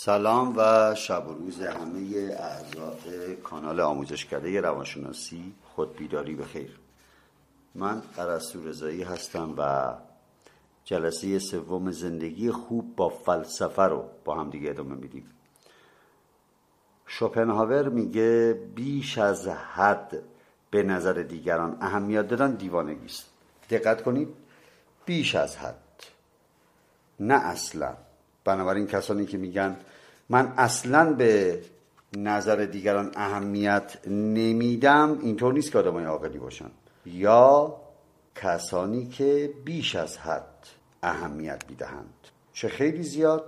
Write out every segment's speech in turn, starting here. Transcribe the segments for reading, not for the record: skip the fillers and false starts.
سلام و شب و روز همه اعضای کانال آموزشکده روانشناسی خودبیداری بخیر. من ارسطو رضایی هستم و جلسه سوم زندگی خوب با فلسفه رو با هم دیگه ادامه میدیم. شوپنهاور میگه بیش از حد به نظر دیگران اهمیت دادن دیوانگی است. دقت کنید، بیش از حد، نه اصلا. بنابراین کسانی که میگن من اصلا به نظر دیگران اهمیت نمیدم، اینطور نیست که آدمای عاقلی باشن. یا کسانی که بیش از حد اهمیت میدهند، چه خیلی زیاد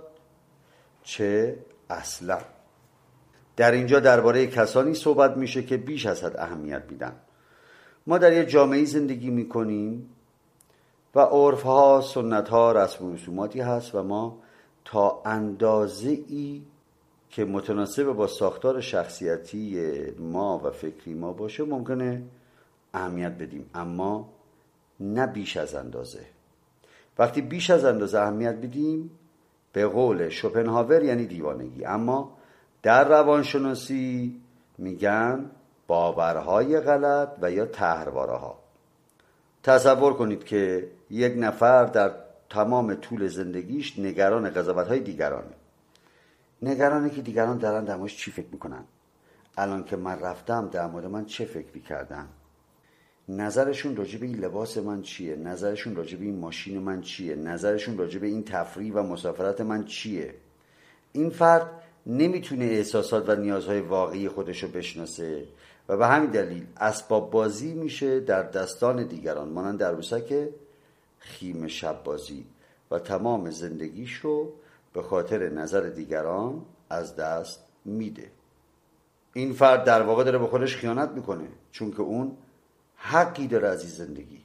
چه اصلا. در اینجا درباره کسانی صحبت میشه که بیش از حد اهمیت میدن. ما در یه جامعه زندگی میکنیم و عرفها، سنتها، رسم و رسوماتی هست و ما تا اندازه‌ای که متناسب با ساختار شخصیتی ما و فکری ما باشه ممکنه اهمیت بدیم، اما نه بیش از اندازه. وقتی بیش از اندازه اهمیت بدیم، به قول شوپنهاور یعنی دیوانگی. اما در روانشناسی میگن باورهای غلط و یا طرحواره‌ها. تصور کنید که یک نفر در تمام طول زندگیش نگران قضاوت‌های دیگرانه. نگرانه که دیگران دارن در موردش چی فکر میکنن، الان که من رفتم در مورد من چه فکری کردن، نظرشون راجع به این لباس من چیه، نظرشون راجع به این ماشین من چیه، نظرشون راجع به این تفریح و مسافرت من چیه. این فرد نمیتونه احساسات و نیازهای واقعی خودشو بشناسه و به همین دلیل اسباب بازی میشه در دستان دیگران، مانند عروسک خیمه شب بازی، و تمام زندگیشو به خاطر نظر دیگران از دست میده. این فرد در واقع داره به خودش خیانت میکنه، چون که اون حقی داره از این زندگی.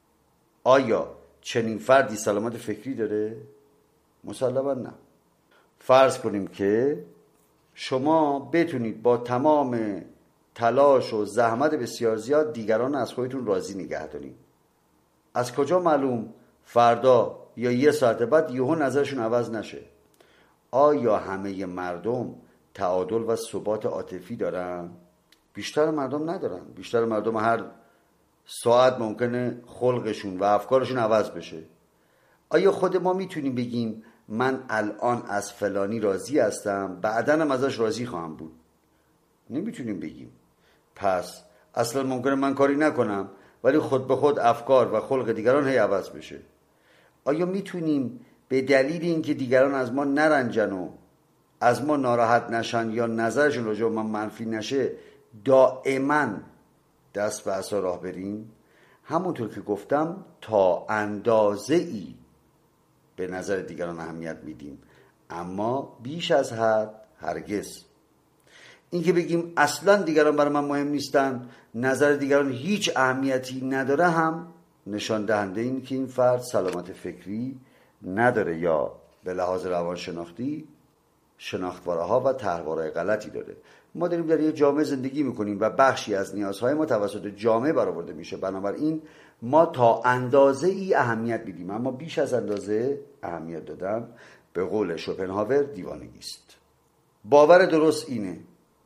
آیا چنین فردی سلامت فکری داره؟ مسلماً نه. فرض کنیم که شما بتونید با تمام تلاش و زحمت بسیار زیاد دیگران از خودتون راضی نگه دارید. از کجا معلوم فردا یا یه ساعت بعد یهو نظرشون عوض نشه؟ آیا همه مردم تعادل و ثبات عاطفی دارن؟ بیشتر مردم ندارن. بیشتر مردم هر ساعت ممکنه خلقشون و افکارشون عوض بشه. آیا خود ما میتونیم بگیم من الان از فلانی راضی هستم، بعداً ازش راضی خواهم بود؟ نمیتونیم بگیم. پس اصلا ممکنه من کاری نکنم ولی خود به خود افکار و خلق دیگران هی عوض بشه. آیا میتونیم به دلیل اینکه دیگران از ما نرنجن و از ما ناراحت نشن یا نظرشون راجع به ما منفی نشه دائما دست به عصا راه بریم؟ همونطور که گفتم تا اندازه‌ای به نظر دیگران اهمیت میدیم، اما بیش از حد هرگز. این که بگیم اصلا دیگران برای من مهم نیستن، نظر دیگران هیچ اهمیتی نداره، هم نشان دهنده این که این فرد سلامت فکری نداره یا به لحاظ روانشناختی شناختوارها و طرحوارهای غلطی داره. ما داریم در یه جامعه زندگی میکنیم و بخشی از نیازهای ما توسط جامعه برآورده میشه، بنابراین ما تا اندازه ای اهمیت میدیم، اما بیش از اندازه اهمیت دادن به قول شوپنهاور دیوانگی است. باور درست اینه: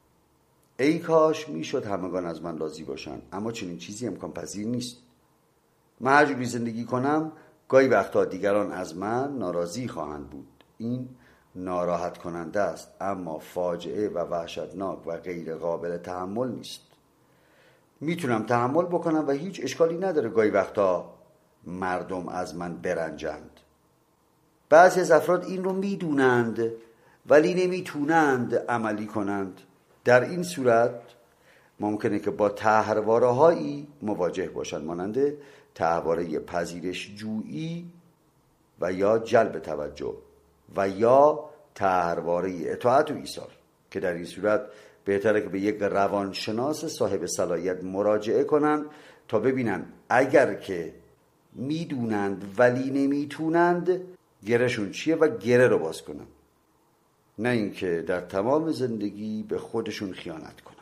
ای کاش میشد همگان از من راضی باشن، اما چنین چیزی امکان پذیر نیست. من هر جوری زندگی کنم گاهی وقتا دیگران از من ناراضی خواهند بود. این ناراحت کننده است، اما فاجعه و وحشتناک و غیر قابل تحمل نیست. میتونم تحمل بکنم و هیچ اشکالی نداره گاهی وقتا مردم از من برنجند. بعضی از افراد این رو میدونند ولی نمیتونند عملی کنند. در این صورت ممکنه که با طرحواره‌هایی مواجه باشند، مانند طرحواره پذیرش جویی و یا جلب توجه و یا طرحواره اطاعت و ایثار، که در این صورت بهتره که به یک روانشناس صاحب صلاحیت مراجعه کنن تا ببینن اگر که میدونند ولی نمیتونند گرهشون چیه و گره رو باز کنن، نه اینکه در تمام زندگی به خودشون خیانت کنن.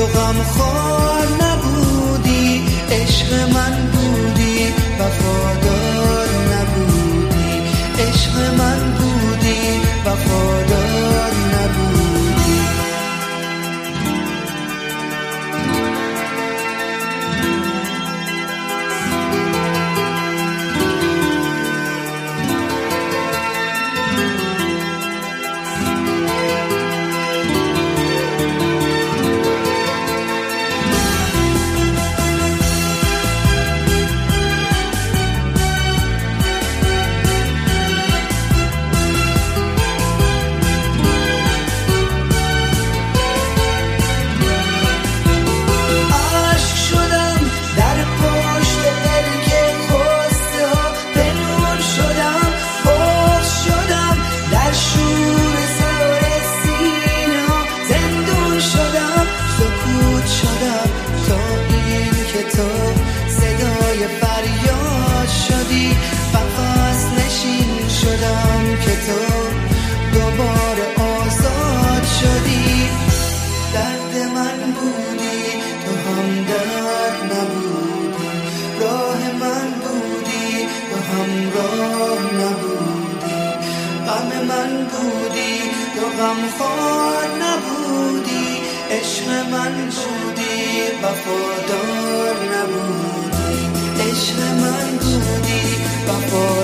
تو غمخوار نبودی، عشق من بودی، وفادار نبودی، عشق من بودی، وفادار نبودی. غمخوار نبودی، عشق من بودی، وفادار نبودی، عشق من بودی، وفادار